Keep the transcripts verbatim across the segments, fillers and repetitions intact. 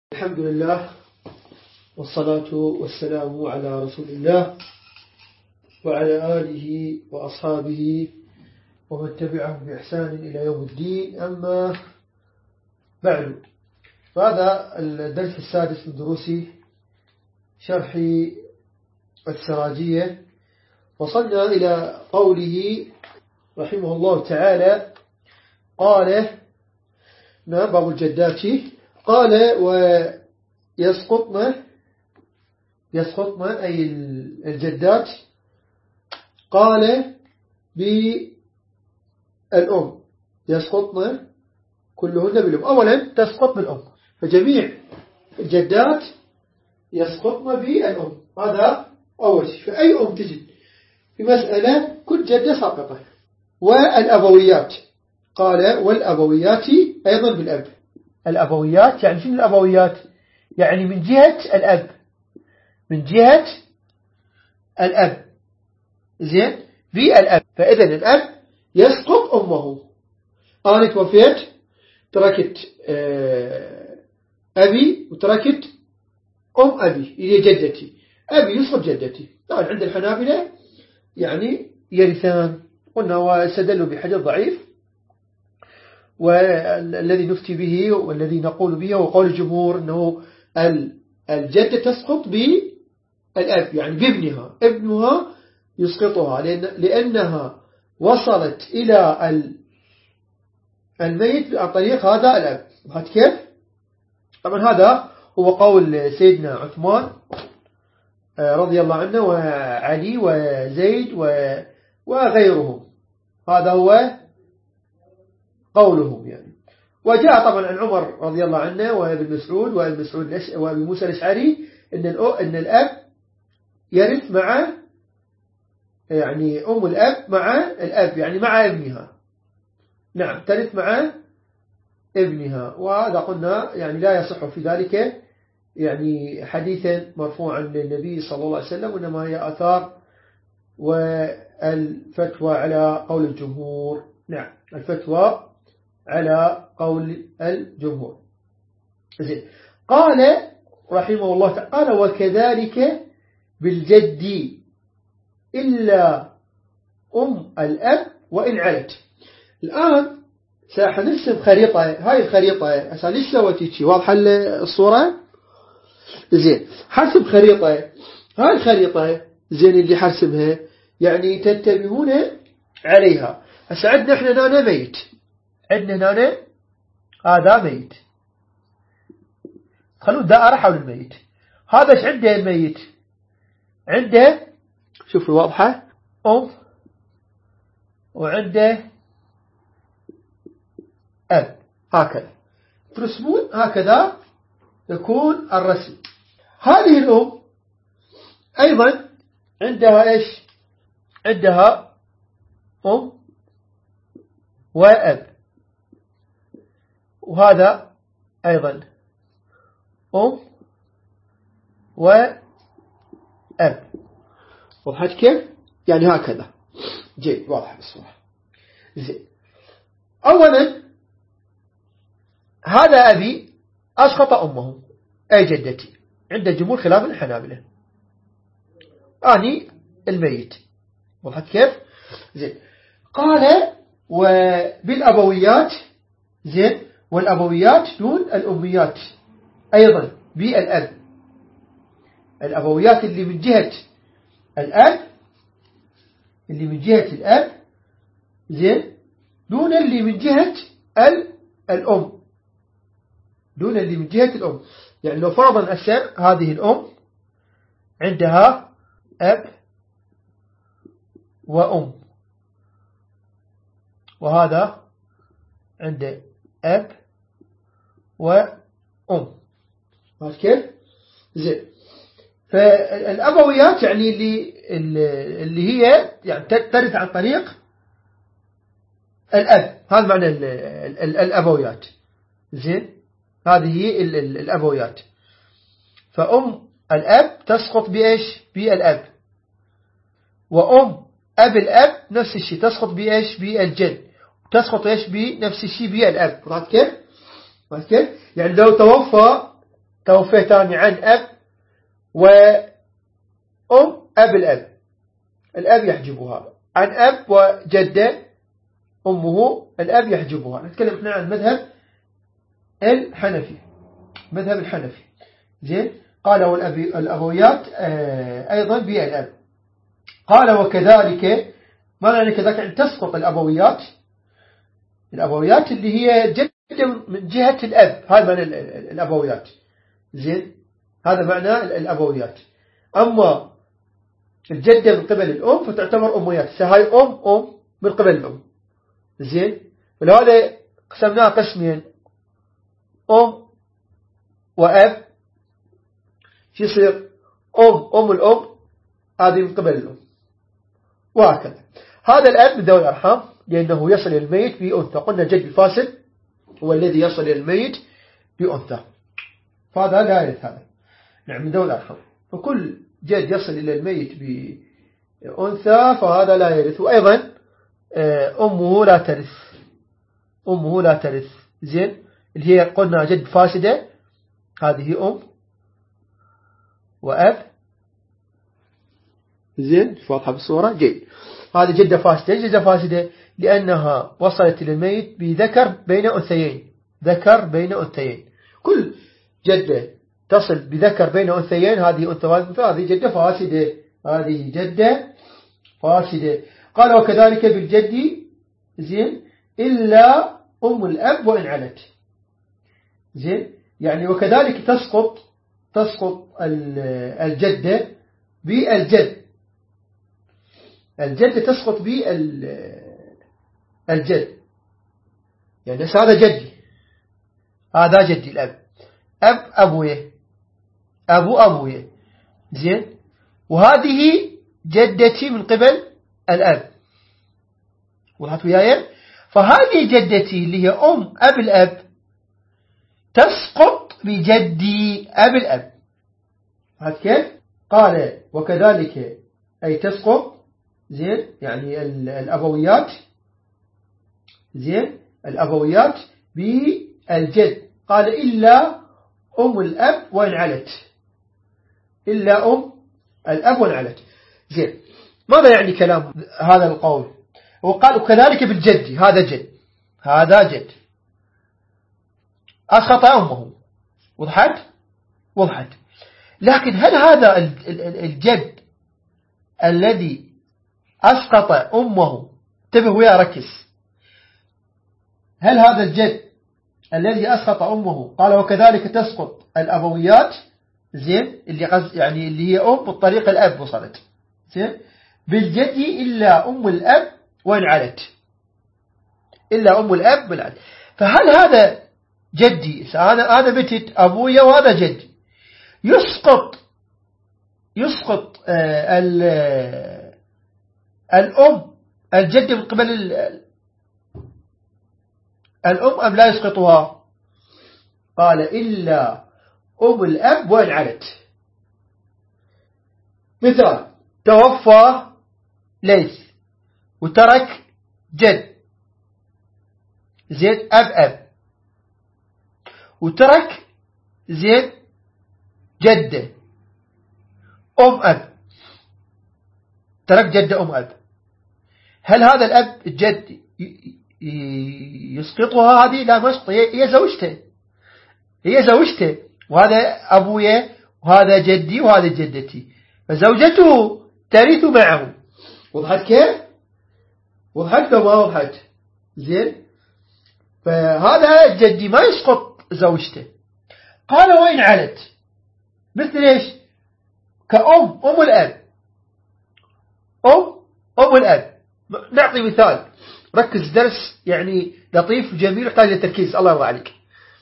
الحمد لله والصلاة والسلام على رسول الله وعلى آله وأصحابه ومن تبعهم بإحسان إلى يوم الدين. أما بعد، فهذا الدرس السادس من دروس شرح السراجية. وصلنا إلى قوله رحمه الله تعالى قال باب الجدات، قال ويسقطن يسقطن أي الجدات، قال بالأم، يسقطن كلهن بالأم. أولا تسقط بالأم، فجميع الجدات يسقطن بالأم، هذا أول شيء. فأي أم تجد في مسألة كل جدة ساقطة. والأبويات، قال والأبويات أيضا بالأب. الأبويات يعني شنو الأبويات؟ يعني من جهة الأب، من جهة الأب، زين، في الأب. فإذا الأب يسقط أمه. أنا توفيت تركت أبي وتركت أم أبي، هي جدتي، أبي يسقط جدتي. طبعا عند الحنابلة يعني يرثان، قلنا واستدلوا بحديث ضعيف، والذي نفتي به والذي نقول به وقول الجمهور أنه الجدة تسقط بالأب، يعني بابنها، ابنها يسقطها لأن لأنها وصلت إلى الميت عن طريق هذا الأب. هذا كيف؟ طبعا هذا هو قول سيدنا عثمان رضي الله عنه وعلي وزيد وغيرهم، هذا هو قولهم يعني. وجاء طبعا عن عمر رضي الله عنه وابن مسعود وابن مسعود وابن موسى الأشعري إن إن الأب يرث مع يعني أم الأب مع الأب، يعني مع ابنها، نعم ترث مع ابنها. وهذا قلنا يعني لا يصح في ذلك يعني حديثا مرفوعا للنبي صلى الله عليه وسلم، وإنما هي آثار والفتوى على قول الجمهور. نعم الفتوى على قول الجمهور. زين. قال رحمه الله تعالى قال وكذلك بالجد إلا أم الأب وإن علت. الآن سنرسم خريطة، هاي الخريطة أسا ليش سويتي شيء واضحة الصورة؟ زين، حرسم خريطة، هاي الخريطة زين اللي حرسمها يعني تنتبهون عليها. هسه عندنا احنا هنا ميت، عندنا هنا هذا ميت، خلوا دائرة حول الميت. هذا ايش عنده الميت؟ عنده شوفوا واضحة أم وعنده أب، هكذا ترسمون، هكذا يكون الرسم. هذه الأم أيضا عندها إيش؟ عندها أم وأب، وهذا أيضا أم وأب. وضحت كيف؟ يعني هكذا. جيد، واضح بالصورة. زين. أولا هذا أبي أسقط أمه أي جدتي عند الجمهور خلاف الحنابلة، أني الميت. وضحت كيف؟ زين. قال وبالأبويات، زين، والأبويات دون الأميات أيضا بالأب. الأبويات اللي من جهة الأب، اللي من جهة الأب، زين، دون اللي من جهة الأم، دون اللي من جهة الأم. يعني لو فرضا أسر هذه الأم عندها أب وأم، وهذا عنده أب وأم، هذا كيف؟ زين. فالأبويات يعني اللي اللي هي يعني ترث عن طريق الأب، هذا معنى الأبويات. زين، هذه هي الأبويات. فأم الأب تسقط بإيش؟ بالأب. وأم أب الأب نفس الشيء تسقط بإيش؟ بالجد. تسقط إيش؟ بنفس الشيء بالأب. رأيت كيف؟ رأيت كيف؟ يعني لو توفى توفيتان عن أب وأم أب الأب، الأب يحجبها، عن أب وجدة أمه الأب يحجبها. نتكلم احنا عن مذهب الحنفي، مذهب الحنفي. زين. قال والأبويات أيضا بالأب. قال وكذلك، ما معنى كذلك؟ يعني تسقط الأبويات، الأبويات اللي هي جدة من جهة الأب، هذا معنى الأبويات. زين، هذا معنى الأبويات. أما الجدة من قبل الأم فتعتبر أمويات، فهي أم أم من قبل الأم. زين، ولهذا قسمناها قسمين، أم وأب، يصير أم أم الأم هذه من قبل الأم، وهكذا. هذا الأب من ذوي الأرحام لأنه يصل إلى الميت بأنثى. قلنا الجد الفاسد هو الذي يصل إلى الميت بأنثى، فهذا لا يرث هذا. نعم، من ذوي الأرحام. فكل جد يصل إلى الميت بأنثى فهذا لا يرث. وأيضا أمه لا ترث، أمه لا ترث. زين، اللي هي قلنا جد فاسدة، هذه أم وأب. زين، واضحة بالصورة. جيد. هذه جدة فاسدة. جدة فاسدة لأنها وصلت إلى الميت بذكر بين أنثيين، ذكر بين أنثيين. كل جدة تصل بذكر بين أنثيين هذه أنثى وهذه جدة فاسدة، هذه جدة فاسدة. قال وكذلك بالجد. زين، إلا أم الأب وإن علت. زين، يعني وكذلك تسقط تسقط الجدة بالجد، الجدة تسقط بالجد. يعني هذا جدي، هذا جدي الأب، أب أبويه، أبو أبويه. زين، وهذه جدتي من قبل الأب، وضحت وياي؟ فهذه جدتي اللي هي أم أب الأب تسقط بجدي أب الأب. هذا كيف؟ قال وكذلك أي تسقط. زين، يعني الأبويات. زين، الأبويات بالجد. قال إلا أم الأب وإن علت، إلا أم الأب وإن علت. زين، ماذا يعني كلام هذا القول؟ وقال وكذلك بالجد، هذا جد، هذا جد أسقط أمه. وضحت؟ وضحت. لكن هل هذا الجد الذي أسقط أمه، انتبه ويا ركز، هل هذا الجد الذي أسقط أمه، قال وكذلك تسقط الأبويات. زين، اللي قصد يعني اللي هي أم بالطريق الأب وصلت. زين، بالجد إلا أم الأب وإن علت، إلا أم الأب وإن علت. فهل هذا جدي، أنا أنا بتت أبويا وهذا جدي، يسقط يسقط آه الأم الجد من قبل الأم أم لا يسقطها؟ قال إلا أم الأب وإن علت. مثال، توفى ليث وترك جد. زين، أب أب، وترك زين جدة أم أب، ترك جدة أم أب. هل هذا الأب الجد يسقطها؟ هذه لا مسقط، هي زوجته، هي زوجته، وهذا أبويا وهذا جدي وهذا جدتي، فزوجته ترث معه. وضحت كيف؟ وضحت لو ما وضحت؟ زين، فهذا جدي ما يسقط زوجته. قال وإن علت، مثل إيش؟ كأم أم الأب، أم أم الأب. نعطي مثال، ركز، درس يعني لطيف وجميل يحتاج للتركيز، الله يرضى عليك.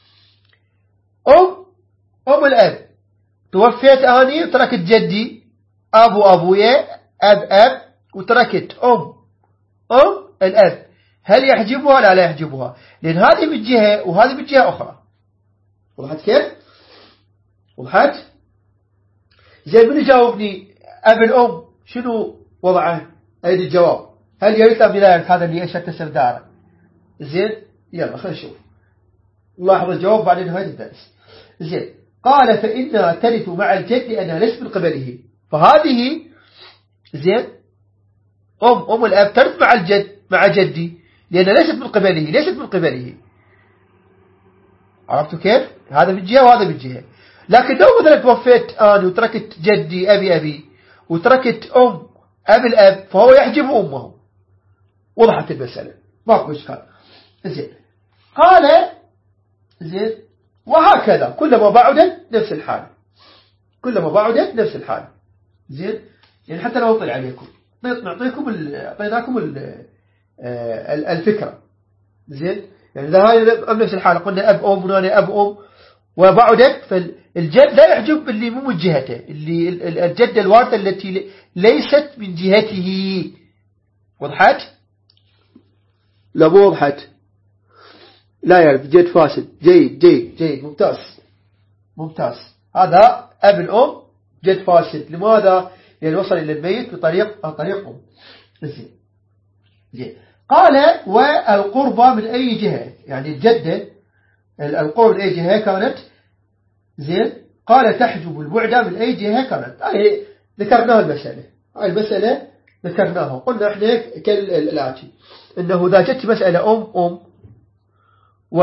أم أم الأب، توفيت أني وتركت جدي أبو أبويا أب أب، وتركت أم أم الأب، هل يحجبها؟ لا لا يحجبها، لأن هذه من جهة وهذه من جهة أخرى. وضحت كيف؟ وضحت؟ زي من يجاوبني أب الأم شنو وضعه؟ أيدي الجواب، هل يرث أم لا يرث؟ هذا اللي أشرت سرداره. زين، يلا خلينا نشوف، نلاحظ الجواب بعد نهاية الدرس. زين، قال فإنها ترث مع الجد لأنها ليست من قبله. فهذه زين أم أم الأب ترث مع الجد مع جدي لأنها ليست من قبله ليست من قبله. عرفتوا كيف؟ هذا من جهة وهذا من جهة. لكن لو مثلا توفيت أنا وتركت جدي أبي أبي وتركت أم أبي الأب فهو يحجب أمه. وضحت المسألة ماكو إشكال. زين قال زين وهكذا كلما بعدت نفس الحال كلما بعدت نفس الحال. زين يعني حتى لو أطلع عليكم نعطيكم أعطيناكم الفكرة. زين يعني إذا هاي نفس الحالة قلنا أب أم وناني أب أم وبعدت فالجد لا يحجب اللي مو من جهته اللي الجدة الوارثة التي ليست من جهته. وضحت؟ لا مو وضحت؟ لا يعرف جد فاسد. جيد جيد جيد ممتاز ممتاز. هذا أب الأم جد فاسد. لماذا؟ لأن وصل إلى الميت بطريق طريق أم. زين زين قال والقربة من أي جهة يعني الجدة القرب من أي جهة كانت. زين قال تحجب البعدة من أي جهة كانت. هاي ذكرناها المسألة هاي المسألة ذكرناها قلنا احنا كالآتي إنه إذا جت مسألة أم أم و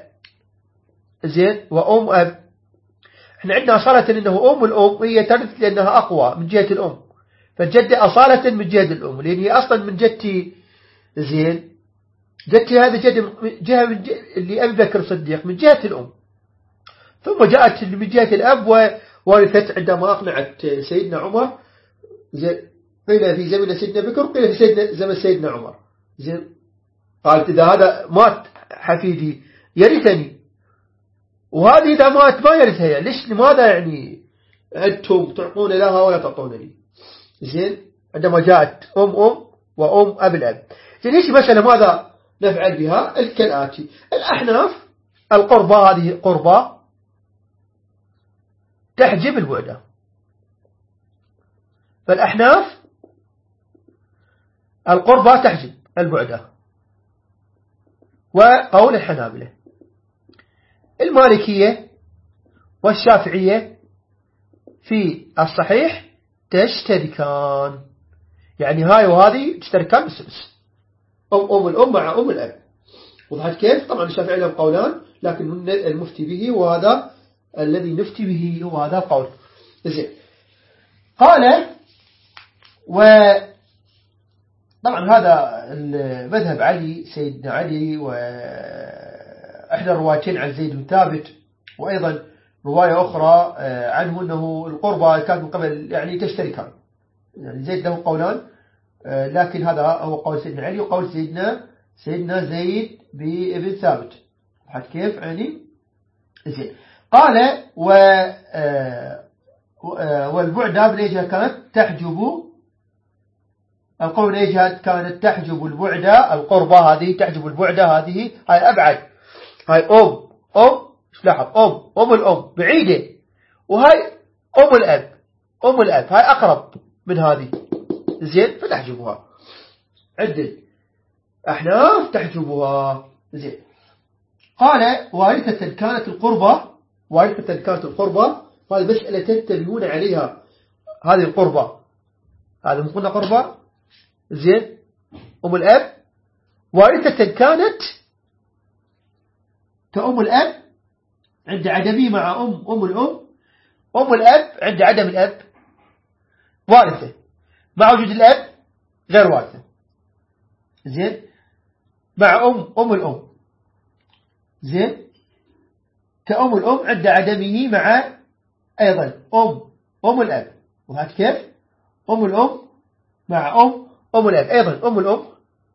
زين وأم أب احنا عندنا أصالة إنه أم الأم هي ترث لأنها أقوى من جهة الأم. فالجدة أصالة من جهة الأم لأن هي أصلا من جدتي. زين جدتي هذا جد جهة من جهة اللي أبي بكر الصديق من جهة الأم. ثم جاءت من جهة الأب وورثت عندما أقنعت سيدنا عمر. زين قيل في زمن سيدنا بكر قيل في سيدنا زمن سيدنا عمر. زين قالت إذا هذا مات حفيدي يرثني وهذه إذا مات ما يرثها. ليش لماذا يعني أنتم تعطون لها ولا تعطون لي. زين عندما جاءت أم أم وأم أب الأب. زين إيش مسألة ماذا نفعل بها كالآتي. الأحناف القربة هذه قربة تحجب البعدة. فالأحناف القربة تحجب البعدة وقول الحنابلة. المالكية والشافعية في الصحيح تشتركان يعني هاي وهذه تشتركان بالسدس. أم أم الأم مع أم الأب. وضحت كيف؟ طبعا الشافعي لهم قولان لكن المفتي به وهذا الذي نفتي به وهذا قول. زين قال وطبعا هذا المذهب علي سيدنا علي وإحدى الروايتين عن زيد بن ثابت وأيضا رواية أخرى عنه أنه القربة كانت من قبل يعني تشتركان. يعني زيد له قولان لكن هذا هو قول سيدنا علي وقول سيدنا سيدنا زيد بن ثابت. حد كيف يعني زين قال و والبعدة من أي جهة كانت تحجب القول من أي جهة كانت تحجب البعدة. القربة هذه تحجب البعدة هذه هاي أبعد. هاي أم أم لاحظ أم أم الأم بعيدة وهاي أم الأب أم الأب هاي أقرب من هذه. زين فتحجبها. عدل أحناف تحجبها. زين قال وارثة كانت القربة وارثة كانت القربة هذه مسألة تنتبهون عليها. هذه القربة هذا قلنا قربة. زين أم الأب وارثة كانت كأم الأب عند عدمه مع أم أم الأم. أم الأب عند عدم الأب وارثة مع وجود الأب غير وارثة. زين مع أم أم الأم. زين كأم الأم عند عدمه مع أيضا أم أم الأب. وهذا كيف أم الأم مع أم أم الأب. أيضا أم الأم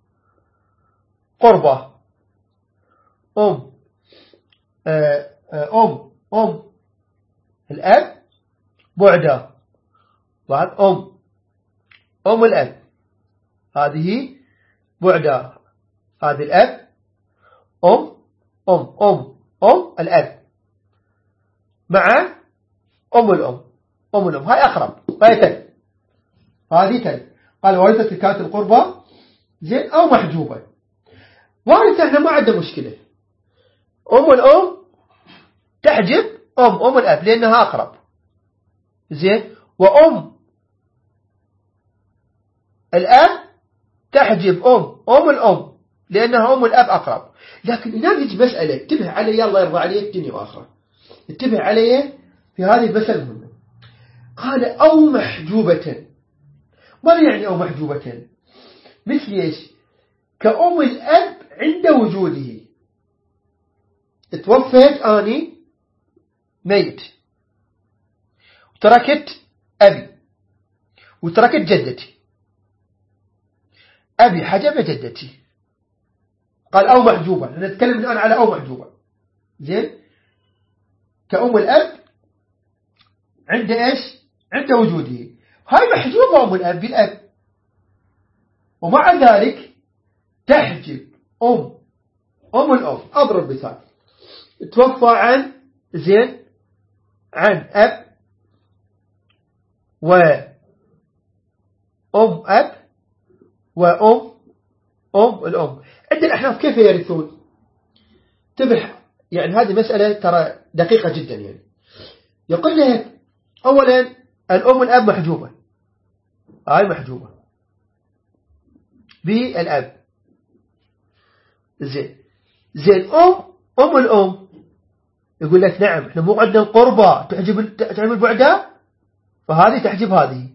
قربة أم أم أم الأب بعدة. بعد أم أم الأب هذه بعدة. هذه الأب أم أم أم أم الأب مع أم الأم أم الأم هاي أقرب هاي تل هذه تل. قال وارثة كانت القربة زين أو محجوبة. وارثة احنا ما عندنا مشكلة. أم الأم تحجب أم أم الأب لأنها أقرب. زين. وأم الأب تحجب أم أم الأم لأنها أم الأب أقرب. لكن هنا يجي مسألة انتبه علي الله يرضى عليك الدنيا وآخرة. انتبه علي في هذه المسألة المهمة. قال أو محجوبة. ماذا يعني أو محجوبة؟ مثل إيش؟ كأم الأب عند وجوده. توفيت أني ميت وتركت أبي وتركت جدتي. أبي حجب جدتي. قال أو محجوبة. نتكلم الآن على أو محجوبة. زين. كأم الأب عند إيش؟ عند وجوده. هاي محجوبة أم الأب بالأب. ومع ذلك تحجب أم أم الأم. أضرب مثال. توفى عن زين عن أب وأم أب وأم أم الأم. عند الأحناف كيف يرثون؟ انتبه يعني هذه مسألة ترى دقيقة جدا. يعني يقول لك أولا الأم الأب محجوبة. هاي محجوبة بالأب. زين زين أم أم الأم يقول لك نعم احنا مو عندنا القربة تحجب تحجب البعداء فهذه تحجب هذه.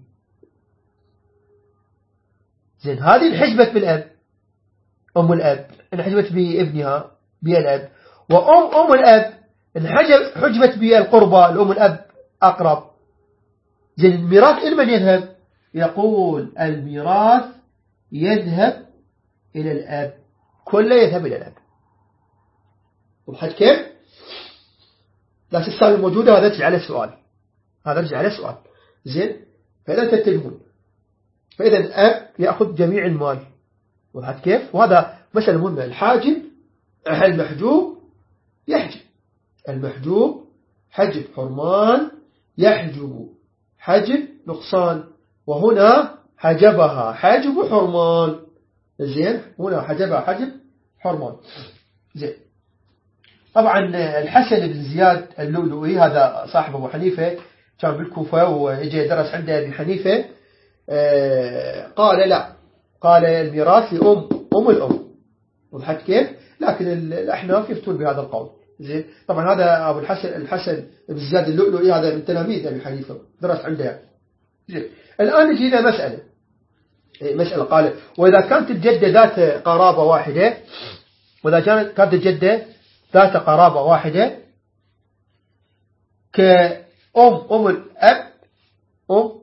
زين هذه انحجبت بالأب أم الأب انحجبت بابنها بالأب. وأم أم الأب انحجبت بالقربة الأم الأب أقرب. زين الميراث إلى من يذهب؟ يقول الميراث يذهب إلى الأب. كله يذهب إلى الأب. وبحد كيف؟ لا تستوي الموجودة. هذا ترجع على السؤال. هذا ترجع على السؤال. زين. فإذا تنتبهون فإذا الأب يأخذ جميع المال. وبحد كيف؟ وهذا مسألة مهمة. الحاجب المحجوب يحجب. المحجوب حجب حرمان يحجب حجب نقصان. وهنا حجبها حجب حرمان. زين. هنا حجبها حجب حرمان. زين. طبعا الحسن بن زياد اللؤلؤي هذا صاحب أبو حنيفة كان بالكوفة وإجي درس عنده أبي حنيفة. قال لا قال الميراث لأم أم الأم. وضحت كيف؟ لكن الأحناف يفتون بهذا القول. زين. طبعا هذا أبو الحسن الحسن بن زياد اللؤلؤي هذا من تلاميذ أبي حنيفة درس عنده. زين. الآن نجي إلى مسألة مسألة قال وإذا كانت الجدة ذات قرابة واحدة. وإذا كانت كانت الجدة ذات قرابة واحدة كأم أم الأب أم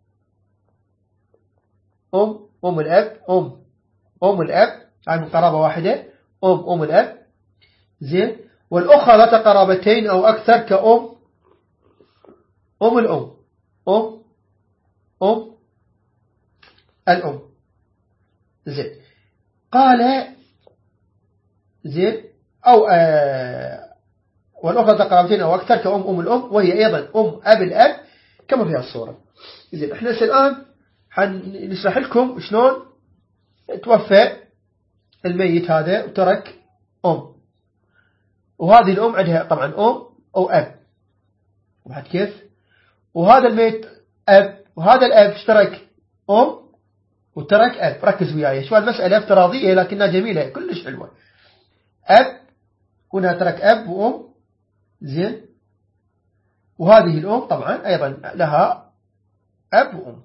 أم أم الأب أم أم الأب يعني قرابة واحدة أم أم الأب. زين. والأخرى ذات قرابتين أو أكثر كأم أم الأم أم أم الأم. زين. قال زين أو آه والأخرى ذات قرابتين أو أكثر كأم أم الأم وهي أيضا أم أب الأب كما في الصورة. زين. احنا الآن حنشرح لكم شلون توفى الميت هذا وترك أم. وهذه الأم عندها طبعا أم أو أب. وبعد كيف؟ وهذا الميت أب وهذا الأب اشترك أم وترك أب. ركز وياي شو المسألة افتراضية لكنها جميلة كلش حلوة. أب هنا ترك أب وأم. زين. وهذه الأم طبعا أيضا لها أب وأم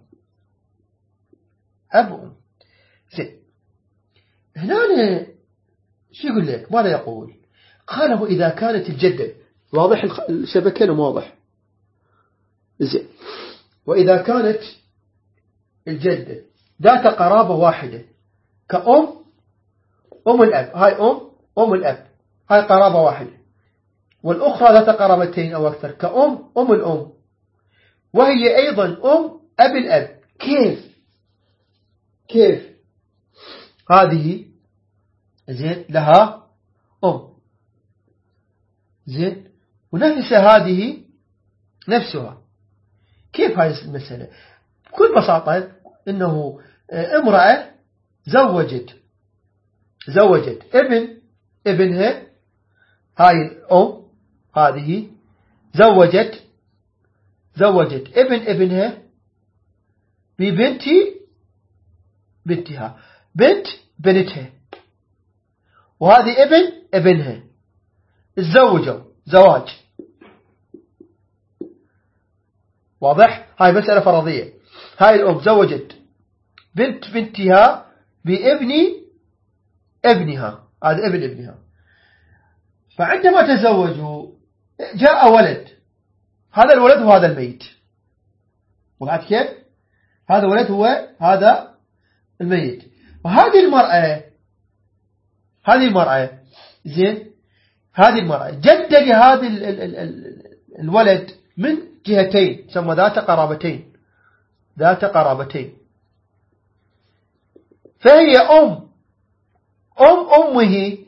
أب وأم. زين. هنا شو يقول لك ماذا يقول؟ قاله إذا كانت الجدة واضح الشبكة لم واضح. زين. وإذا كانت الجدة ذات قرابة واحدة كأم أم الأب. هاي أم أم الأب هاي قرابة واحدة. والأخرى ذات قرابتين أو أكثر كأم أم الأم وهي أيضا أم أب الأب. كيف كيف هذه زين لها أم. زين. ونفس هذه نفسها. كيف هاي المسألة؟ بكل بساطة إنه امرأة زوجت زوجت ابن ابنها هاي الأم هذه زوجت زوجت ابن ابنها ببنت بنتها، بنت بنتها، وهذه ابن ابنها، تزوجوا زواج. واضح؟ هاي مسألة فرضية. هاي الأم زوجت بنت بنتها بابن ابنها، هذا ابن ابنها. فعندما تزوجوا جاء ولد، هذا الولد هو هذا الميت. وضعت كيف؟ هذا الولد هو هذا الميت. وهذه المرأة هذه المرأة زين هذه المرأة جدة لهذا ال ال ال الولد من جهتين، ثم ذات قرابتين ذات قرابتين فهي أم أم أمه،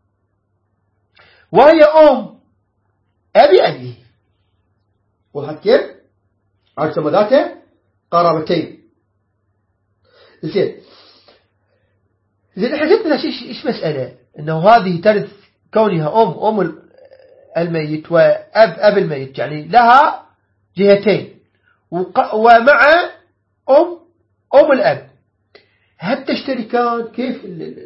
وهي أم أبي أبيه. وضحت كيف؟ عاد ثم ذات قرابتين. زين زين احنا جبنا ايش ايش مسألة انه هذه ترث كونها ام ام الميت واب اب الميت، يعني لها جهتين ومع ام ام الاب. هل تشتركان؟ كيف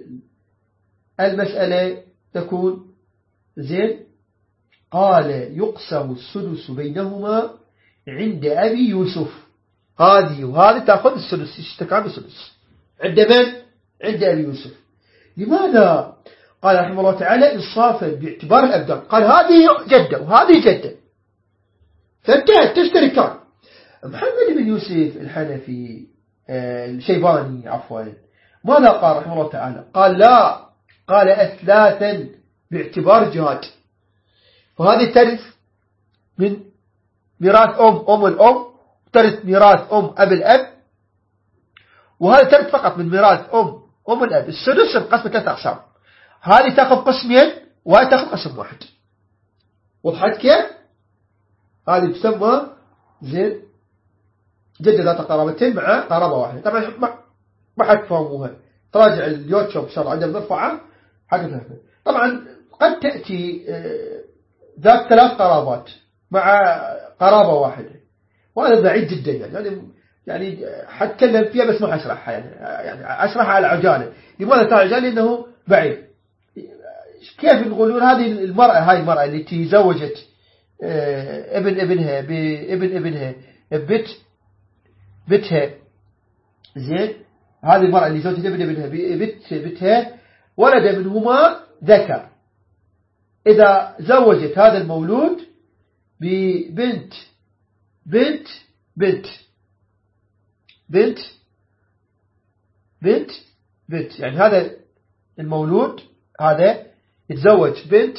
المسألة تكون؟ زين قال يقسم السدس بينهما عند أبي يوسف. هذه وهذه تأخذ السدس، اشتكان بالسدس عند من؟ عند أبي يوسف. لماذا؟ قال رحمه الله تعالى إنصافا باعتبار الأبدان. قال هذه جدة وهذه جدة، فانتهت تشتركان. محمد بن يوسف الحنفي الشيباني عفوا ماذا قال رحمه الله تعالى؟ قال لا، قال أثلاثا باعتبار جهاد. وهذه ترث من ميراث أم أم الأم، ترث ميراث أم أب الأب، وهذا ترث فقط من ميراث أم أم الأب. السدس انقسم ثلاثة أقسام، هذه تأخذ قسمين وهذه تأخذ قسم واحد. وضحت كيف؟ هذه تسمى زين جدة ذات قرابتين مع قرابة واحدة. طبعا ما ما حد فهموها، تراجع اليوتيوب إن شاء الله عندما نرفعها حد فهمها. طبعا قد تأتي ذات ثلاث قرابات مع قرابة واحدة، وهذا بعيد جدا يعني يعني حتكلم فيها بس ما أشرحها يعني يعني أشرحها على عجالة. لماذا تعالى عجالة؟ لأنه بعيد. كيف نقولون هذه المرأة هاي المرأة التي زوجت ابن ابنها بابن ابنها ببت بتها زين، هذه المرأة اللي زوجت ابن ابنها ببت بتها ولد منهما ذكر. إذا زوجت هذا المولود ببنت بنت بنت بنت بنت بنت يعني هذا المولود هذا يتزوج بنت،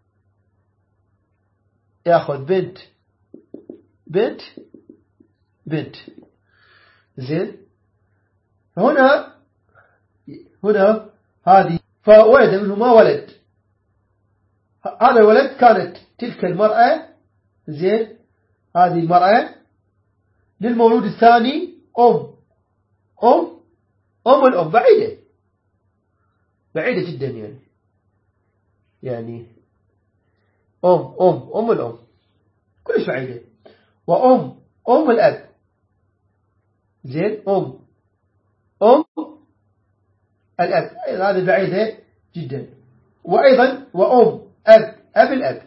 يأخذ بنت بنت بنت زين. هنا هنا هذه فولد منهما ولد، هذا الولد كانت تلك المرأة زين، هذه المرأة للمولود الثاني أم أم أم الأم بعيدة بعيدة جدا يعني يعني أم أم أم الأم كلش بعيدة، وأم أم الأب زين أم أم الأب هذه بعيدة جدا، وأيضا وأم أب أب الأب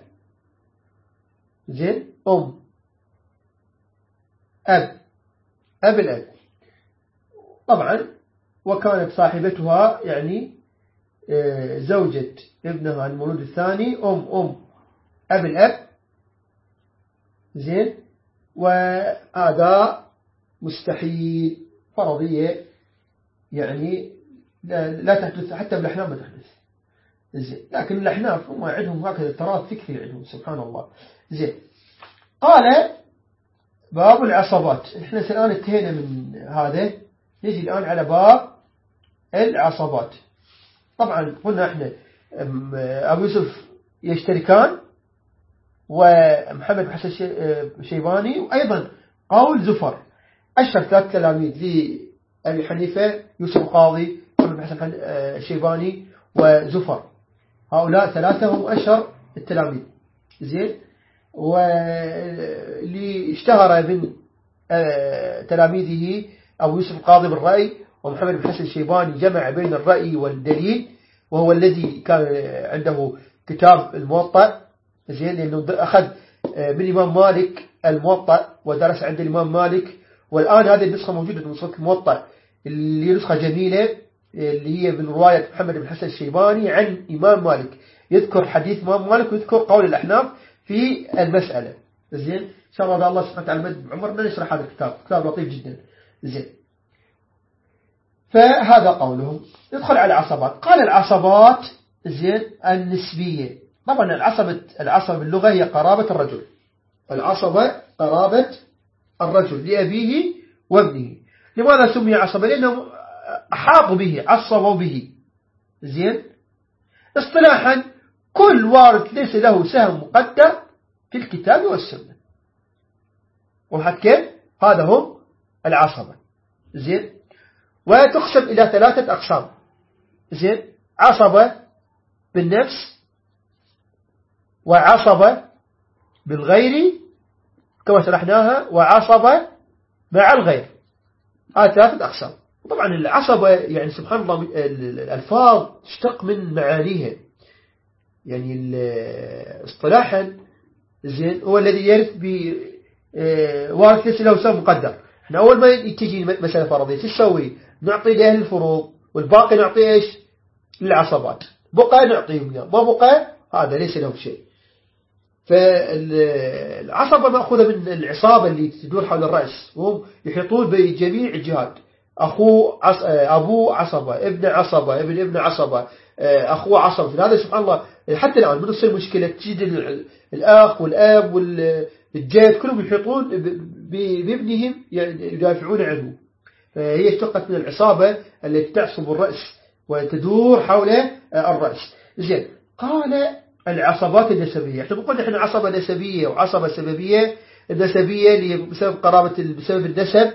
زين أم أب أب الأب. طبعا وكانت صاحبتها يعني زوجة ابنها المولود الثاني أم أم أب الأب زين، وهذا مستحيل فرضية يعني لا تحدث، حتى بالأحلام ما تحدث زين. لكن الأحناف هم عندهم هكذا التراث فكري عندهم سبحان الله زين. قال باب العصبات. احنا الآن انتهينا من هذا، نجي الآن على باب العصبات. طبعا قلنا احنا أبو يوسف يشتركان ومحمد حسن الشيباني، وأيضا قول زفر. أشهر ثلاث تلاميذ لأبي حنيفة يوسف القاضي محمد حسن الشيباني وزفر، هؤلاء ثلاثة هم أشهر التلاميذ زين. واللي اشتهر من تلاميذه أبو يوسف القاضي بالرأي، ومحمد بن حسن الشيباني جمع بين الرأي والدليل، وهو الذي كان عنده كتاب الموطأ، زين، لأنه أخذ من الإمام مالك الموطأ ودرس عند الإمام مالك. والآن هذه النسخة موجودة في نسخة الموطأ اللي نسخة جميلة، اللي هي من رواية محمد بن حسن الشيباني عن إمام مالك، يذكر حديث إمام مالك ويذكر قول الأحناف في المسألة. زين، إن شاء الله الله سبحانه وتعالى مد بعمرنا نشرح هذا الكتاب، كتاب لطيف جدا. زين، فهذا قولهم. ندخل على العصبات. قال العصبات زين النسبية. طبعا العصبة العصبة باللغة هي قرابة الرجل. العصبة قرابة الرجل لأبيه وابنه. لماذا سمي عصبة؟ لأنه أحاطوا به، عصبوا به. زين، اصطلاحا كل وارث ليس له سهم مقدر في الكتاب والسنة. وحد كيف؟ هذا هم العصبة. زين، وتقسم إلى ثلاثة أقسام. زين، عصبة بالنفس، وعصبة بالغير كما شرحناها، وعصبة مع الغير. هذه ثلاثة أقسام. طبعا العصبة يعني سبحان الله الألفاظ تشتق من معانيها. يعني اصطلاحا زين هو الذي يرث بوارث ليس له سهم مقدر. احنا أول ما تجي مسألة فرضية شو نسوي؟ نعطي لأهل الفروض، والباقي نعطي إيش؟ للعصبات. بقى نعطيهم إياه، ما بقى هذا ليس له شيء. فالعصبة مأخوذة من العصابة اللي تدور حول الرأس، وهم يحيطون بجميع الجهات. أخوه عص... أبوه عصبة، ابن عصبة، ابن ابن عصبة، أخوه عصبة. هذا سبحان الله حتى الآن من تصير مشكلة تجد الأخ والأب والجد كلهم يحيطون بابنهم يدافعون عنه. فهي اشتقت من العصابة التي تعصب الرأس وتدور حول الرأس. زين، قال العصبات النسبية. احنا بنقول احنا عصبة نسبية وعصبة سببية. النسبية اللي بسبب قرابة بسبب النسب،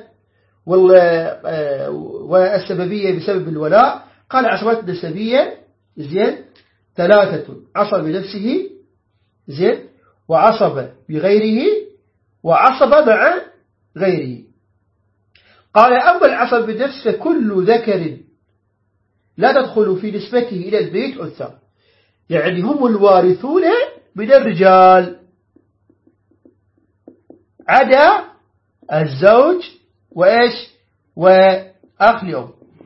والسببية بسبب الولاء. قال عصبات النسبية زين ثلاثة: عصب بنفسه، زين، وعصب بغيره، وعصب مع غيره. قال أما العصب بالنفس فكل ذكر لا تدخل في نسبته إلى البيت أنثى، يعني هم الوارثون من الرجال عدا الزوج وإيش وأخ الأم.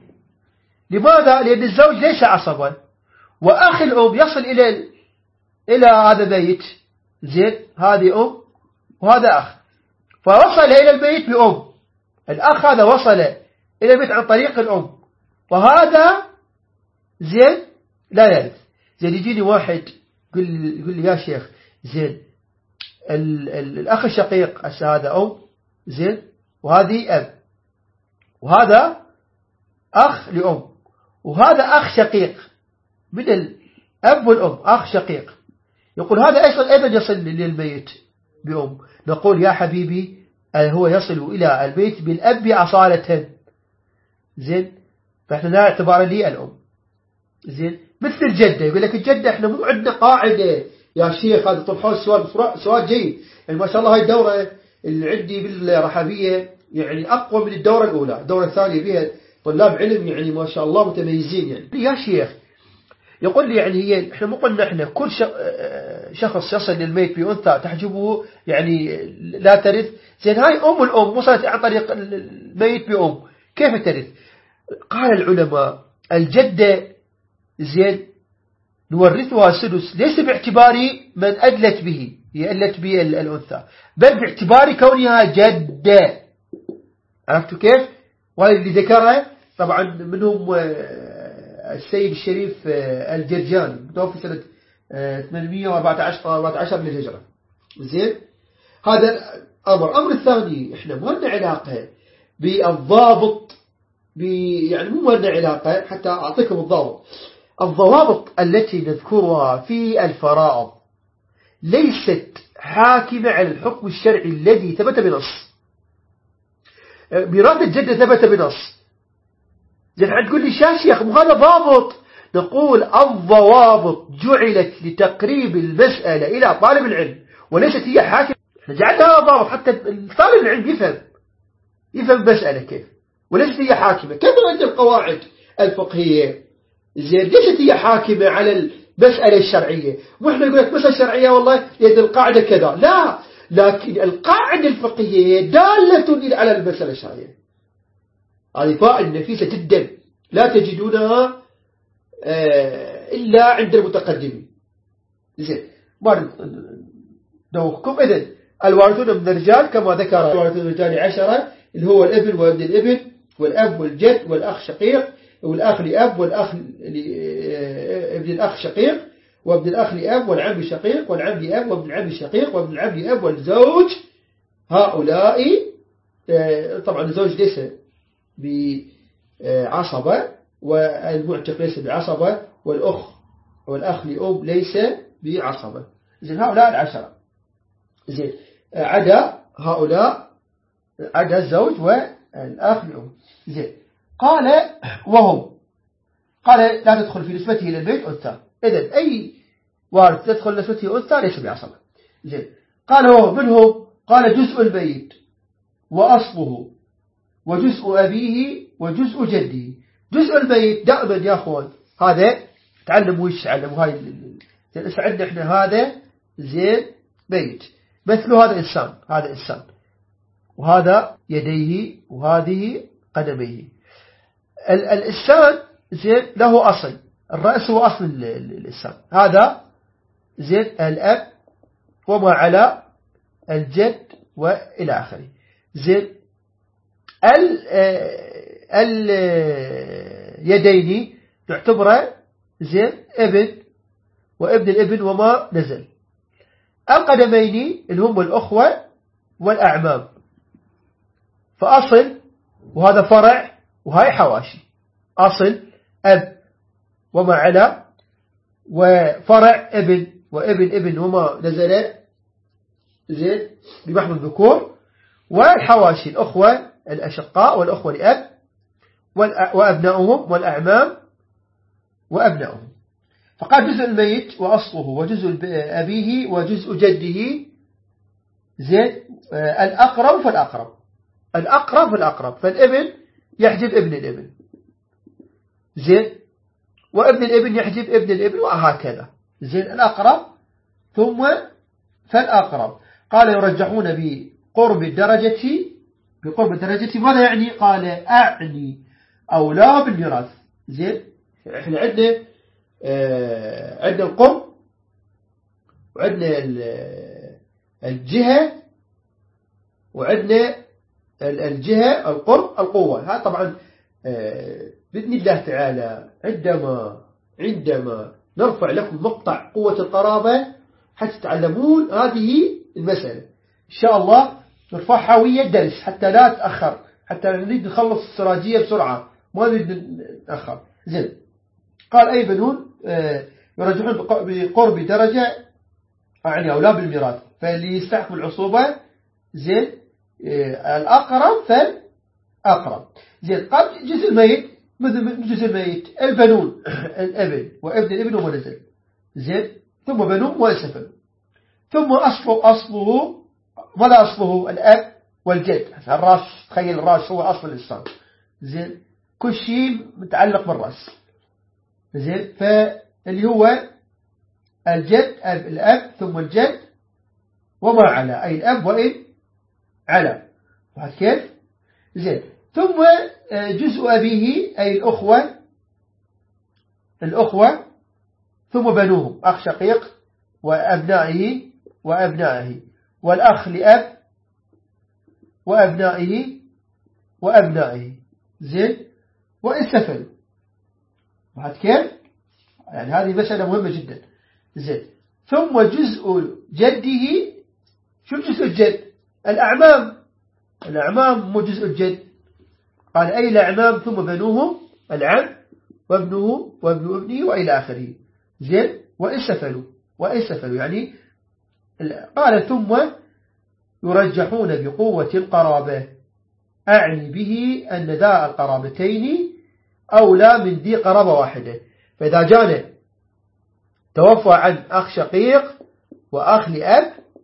لماذا؟ لأن الزوج ليس عصبا، وأخ الأم يصل إلى إلى هذا بيت، زين، هذه أم وهذا أخ، فوصل إلى البيت بأم. الأخ هذا وصل إلى البيت عن طريق الأم، وهذا زين لا يرث. زين، يجيني واحد يقول يقول لي يا شيخ زين ال ال الأخ الشقيق هذا أم، زين، وهذه أب، وهذا أخ لأم، وهذا أخ شقيق من الأب والأم، أخ شقيق. يقول هذا أيضا يصل للبيت بأم. نقول يا حبيبي هو يصل إلى البيت بالأب أصالة. زين، فإحنا لا اعتبار لي الأم. زين، مثل الجدة. يقول لك الجدة إحنا مو عندنا قاعدة يا شيخ. هذا طب حول سؤال سؤال جيد. يعني ما شاء الله هاي الدورة اللي عندي بالرحابية يعني أقوى من الدورة الأولى. الدورة الثانية بها طلاب علم يعني ما شاء الله متميزين. يعني يا شيخ يقول لي يعني هي إحنا مو قلنا إحنا كل شخص يصل للميت بأنثى تحجبه يعني لا ترث. زين، هاي أم الأم وصلت عن طريق الميت بأم، كيف ترث؟ قال العلماء الجدة زين نورثها السدس ليس باعتبار من أدلت به، هي أدلت به الأنثى، بل باعتبار كونها جدة. عرفتوا كيف؟ وهذا اللي ذكرها طبعا منهم السيد الشريف الجرجاني متوفى سنة ثمانمئة وأربعة عشر من الهجرة. زين، هذا أمر. أمر الثاني إحنا ما لنا علاقة بالضابط، يعني مو لنا علاقة. حتى أعطيكم الضابط. الضوابط التي نذكرها في الفرائض ليست حاكمة على الحكم الشرعي الذي ثبت بنص. ميراث الجدة ثبت بنص. زين، تقول لي شاش يا أخي هذا ضابط. نقول الضوابط جعلت لتقريب المسألة إلى طالب العلم وليست هي حاكمة. احنا جعلناها ضابط حتى طالب العلم يفهم يفهم مسألة كيف، وليست هي حاكمة. كيف عند القواعد الفقهية زين ليست هي حاكمة على المسألة الشرعية، وإحنا نقول لك مسألة الشرعية والله يد القاعدة كذا، لا، لكن القاعدة الفقهية دالة على المسألة الشرعية. هذه فائدة نفيسة جدا لا تجدونها إلا عند المتقدمين. زين ما دوخكم. إذن الوارثون من الرجال كما ذكر الوارثون من الرجال عشرة، اللي هو الابن وابن الابن والأب والجد والأخ شقيق والأخ لأب والأخ ابن الأخ شقيق وابن الأخ لأب والعم شقيق والعم لأب وابن العم شقيق وابن العم لأب والزوج. هؤلاء طبعا الزوج ليس بعصبة والمعتق ليس بعصبة والأخ والأخ لأب ليس بعصبة. زين هؤلاء العشرة. زين عدا هؤلاء عدا الزوج والأخ لأب. زين قال وهم قال لا تدخل في نسبته إلى البيت أنثى. إذن أي وارث تدخل نسبته أنثى ليس بعصبة. زين قال وهم منهم قال جزء البيت وأصله وجزء أبيه وجزء جده. جزء البيت دائما يا أخوان هذا تعلموا وش تعلموا هاي زين عندنا إحنا هذا زين بيت مثل هذا إنسان، هذا إنسان وهذا يديه وهذه قدميه. الإنسان زين له أصل، الرأس هو أصل الإنسان، هذا زين الأب وما على الجد وإلى آخره. زين اليدين تعتبر زين ابن وابن الابن وما نزل. القدمين اللي هم الأخوة والأعمام، فأصل وهذا فرع وهاي حواشي. أصل أب وما على وفرع ابن وابن ابن وما نزل زين بمحض الذكور، والحواشي الأخوة الأشقاء والأخوة لأب وأبنائهم والأعمام وأبنائهم. فقال جزء الميت وأصله وجزء أبيه وجزء جده زين الأقرب فالأقرب الأقرب فالأقرب، فالابن يحجب ابن الابن زين وابن الابن يحجب ابن الابن وهكذا. زين الأقرب ثم فالأقرب. قال يرجحون بقرب الدرجة بقرب الدرجة. ماذا يعني؟ قال أعني أولى بالميراث. زين احنا عندنا آه عندنا القرب وعندنا الجهة وعندنا الجهة القرب القوة. هذا طبعا آه بإذن الله تعالى عندما عندما نرفع لكم مقطع قوة القرابة حتى تعلمون هذه المسألة إن شاء الله، نرفعها ويا الدرس حتى لا تأخر، حتى نريد نخلص السراجية بسرعة ما نريد نتأخر. زين قال أي بنون آه يرجحون بقرب درجة يعني أولى بالميراث، فاللي يستحق العصوبة زين آه الأقرب فالأقرب. زين قال جزء الميت مثل جزء الميت البنون الابن وابن الابن وما نزل زين ثم بنون وسفل ثم أصله أصله ماذا أصله؟ الأب والجد. الراس تخيل الراس هو أصل الإنسان زين كل شيء متعلق بالرأس زين. فاللي هو الجد أب الأب ثم الجد وما على أي الأب وإن على وهذا كيف زين. ثم جزء أبيه أي الأخوة الأخوة ثم بنوهم أخ شقيق وأبنائه وأبنائه والأخ لأب وأبنائه وأبنائه زين وإن سفلوا. وهذا كيف يعني هذه مسألة مهمة جدا زين. ثم جزء جده. شو جزء الجد؟ الأعمام الأعمام مو جزء الجد. قال أي الأعمام ثم بنوهم العم وابنه وابن ابنه وإلى آخره زين وإن سفلوا وإن سفلوا يعني. قال ثم يرجحون بقوة القرابة، أعني به أن ذا القرابتين أولى من ذي قرابة واحدة. فإذا جانا توفى عن أخ شقيق وأخ لأب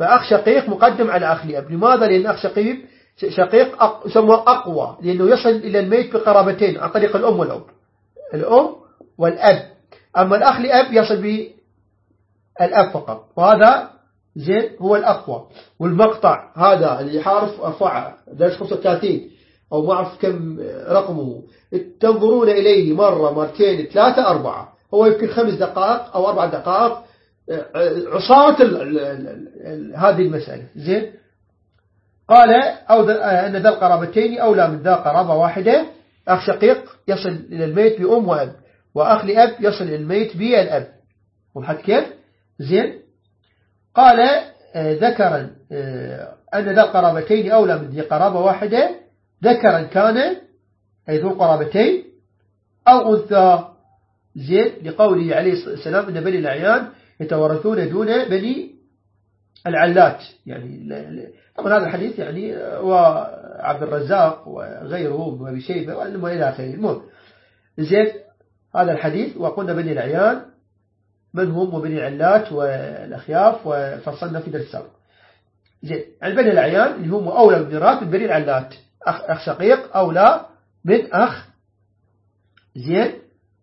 فأخ شقيق مقدم على أخ لأب. لماذا؟ لأن أخ شقيق شقيق أق... يسمى أقوى، لأنه يصل إلى الميت بقرابتين عن طريق الأم والأب، الأم والأب. أما الأخ لأب يصل بالأب فقط، وهذا زين هو الأقوى. والمقطع هذا اللي حارف أرفعه درس خمسة وثلاثين أو ما أعرف كم رقمه، تنظرون إليه مرة مرتين ثلاثة أربعة، هو يمكن خمس دقائق أو أربع دقائق عصارة هذه المسألة. زين قال أو أن ذا القرابتين أولى من ذا قرابة واحدة. أخ شقيق يصل إلى الميت بأم وأب، وأخ لأب يصل إلى الميت بالأب. وحد كيف؟ زين قال ذكرا أن ذا القرابتين أولى من ذي قرابة واحدة، ذكرا كان أي ذو قرابتين أو أنثى. زين لقوله عليه السلام إن بني الأعيان يتورثون دون بني العلات. يعني طبعا هذا الحديث يعني وعبد الرزاق وغيره وابي شيبة وإلى آخره. المهم زين هذا الحديث وقلنا بني الأعيان من هم وبني العلات والأخياف وفصلنا في درس سابق. زين عن بني الأعيان اللي هم أولى بالميراث من بني العلات، أخ, أخ شقيق أولى من أخ زين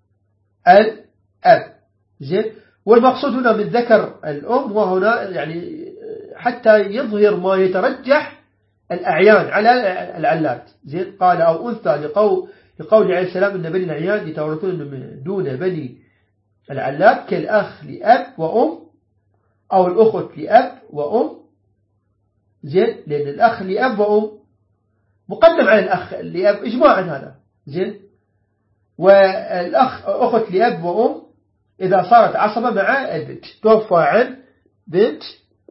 الأب. زين والمقصود هنا من ذكر الأم، وهنا يعني حتى يظهر ما يترجح الأعيان على العلات. زين قال أو أنثى لقول لقول عليه السلام إن بني الأعيان يتورثون دون بني العلات كالأخ لأب وأم أو الأخت لأب وأم. زين لأن الأخ لأب وأم مقدم على الأخ لأب إجماعا هذا. زين والأخ أخت لأب وأم إذا صارت عصبة مع البنت، توفى عن بنت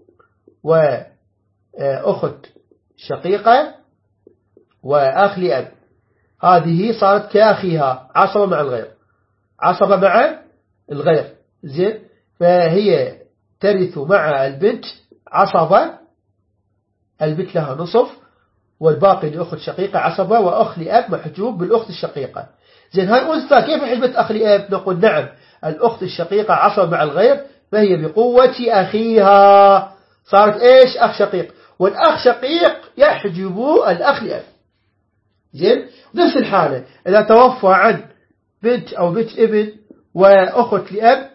وأخت شقيقة وأخ لأب، هذه صارت كأخيها عصبة مع الغير، عصبة مع الغير. زين فهي ترث مع البنت عصبة، البنت لها نصف والباقي لأخت شقيقة عصبة، وأخ لأب محجوب بالأخت الشقيقة. زين هاي أنثى كيف حجبت أخ لأب؟ نقول نعم الأخت الشقيقة عصبة مع الغير فهي بقوة أخيها، صارت إيش؟ أخ شقيق، والأخ شقيق يحجب الأخ لأب. زين نفس الحالة إذا توفى عن بنت أو بنت ابن وأخت لأب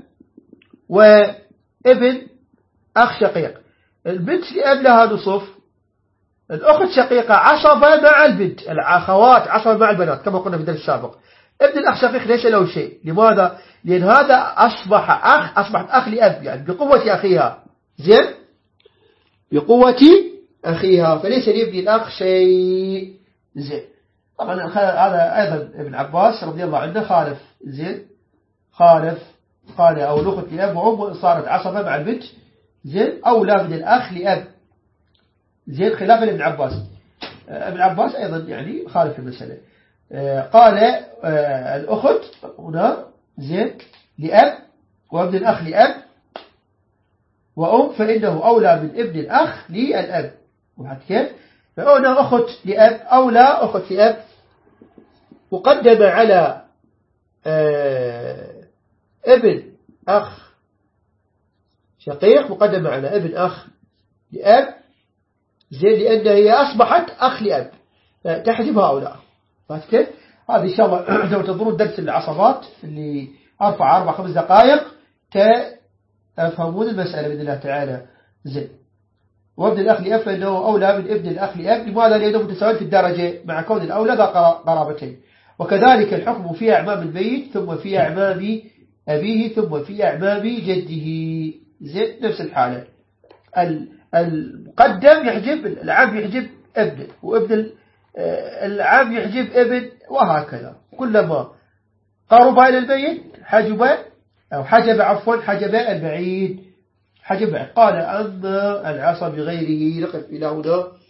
وابن أخ شقيق، البنت لأب لها نصف، الأخت شقيقة عصبة مع البنت، الأخوات عصبة مع البنات كما قلنا في الدرس السابق. ابن الأخ شقيق ليس له شيء. لماذا؟ لأن هذا أصبح أخ، أصبحت أخ لأب يعني بقوة أخيها. زين بقوة أخيها فليس لابن الأخ شيء. زين طبعا هذا أيضا ابن عباس رضي الله عنه خالف. زين خالف قال أو الأخت لأب وأم صارت عصبة مع البنت زين أولى من الأخ لأب. زين خلافا لابن عباس. ابن عباس أيضا يعني خالف المسألة. قال الأخت هنا زين لأب وابن الأخ لأب وأم فإنه أولى من ابن الأخ للأب. وحد كيف؟ فهنا أخت لأب أولى، أخت لأب مقدمة على ابن أخ شقيق، مقدمة على ابن أخ لأب. زين لأن هي أصبحت أخ لأب تحجبها أولى. فهمت كيف؟ هذه إن شاء الله لو تنظرون درس العصبات اللي أربع أربع خمس دقائق تفهمون المسألة بإذن الله تعالى. زين وابن الأخ لأب فإنه أولى من ابن الأخ لأب. لماذا؟ لأنه متساوي في الدرجة مع كون الأولى ذا قرابتين. وكذلك الحكم في أعمام الميت ثم في أعمام أبيه ثم في أعمام جده. زين نفس الحالة، المقدم يحجب العم يحجب ابن، وابن العم يحجب ابن، وهكذا كلما قرب إلى الميت حجب أو حجب عفوا حجب البعيد حجب. قال أما العصب بغيره، نقف إلى هنا.